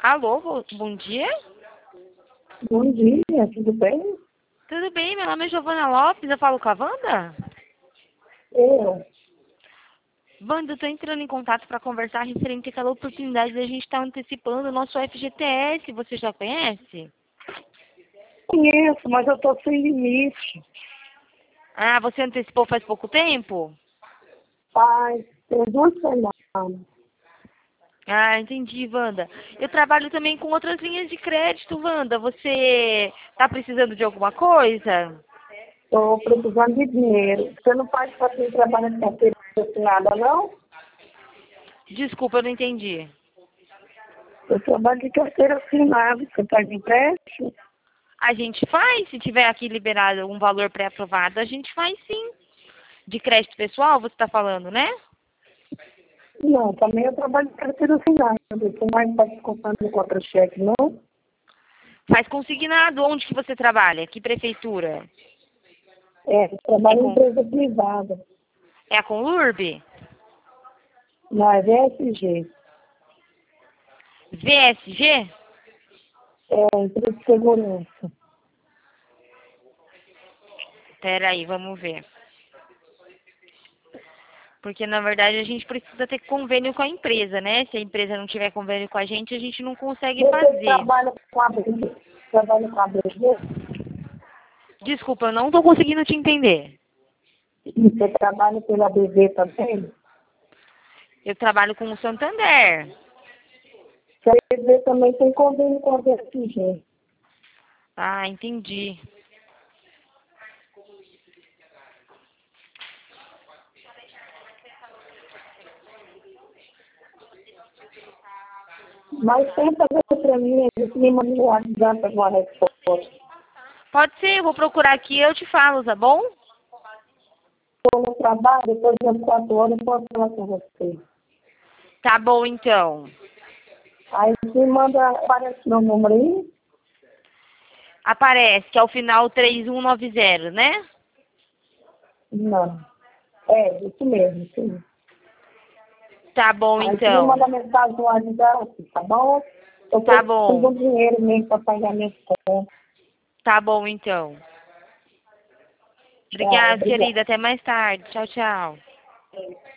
Alô, bom dia? Bom dia, tudo bem? Tudo bem, meu nome é Giovana Lopes, eu falo com a Wanda? Eu, Wanda, eu tô entrando em contato para conversar referente àquela oportunidade da gente estar antecipando o nosso FGTS, você já conhece? conheço, mas eu tô sem limite. Ah, você antecipou faz pouco tempo? Tem 2 semanas. Ah, entendi, Wanda. Eu trabalho também com outras linhas de crédito, Wanda. Você tá precisando de alguma coisa? Estou precisando de dinheiro. Você não faz para quem trabalha com carteira assinada, não? Desculpa, eu não entendi. Eu trabalho de carteira assinada. Você faz empréstimo? A gente faz, se tiver aqui liberado um valor pré-aprovado, a gente faz sim. De crédito pessoal, você está falando, né? Não, também eu trabalho de carteira assinada. Você não está comprando contra-cheque, não? Faz consignado. Onde que você trabalha? Que prefeitura? Eu É trabalho em com, empresa privada. é a Conlurb? Na VSG. VSG? Empresa de segurança. Espera aí, vamos ver. Porque, na verdade, a gente precisa ter convênio com a empresa, né? Se a empresa não tiver convênio com a gente não consegue Você fazer. trabalha com a BG? Trabalha com a BG? Desculpa, eu não estou conseguindo te entender. Você trabalha pela BV também? Eu trabalho com o Santander. Que a BV também tem convênio com a VSG. Ah, entendi. Mas tenta ver para mim, eles me mandam no WhatsApp uma resposta. Pode ser, eu vou procurar aqui e eu te falo, tá bom? Estou no trabalho, depois das 4 horas eu posso falar com você. Tá bom, então. Aí me manda, aparece meu número aí? Aparece, que é o final 3190, né? Não. Isso mesmo, sim. Tá bom, Aí você me então. manda mensagem no WhatsApp, tá bom? Eu Tá preciso bom. do dinheiro mesmo para pagar minhas contas. Tá bom, então. Tchau, Obrigada, obrigada. querida. Até mais tarde. Tchau, tchau.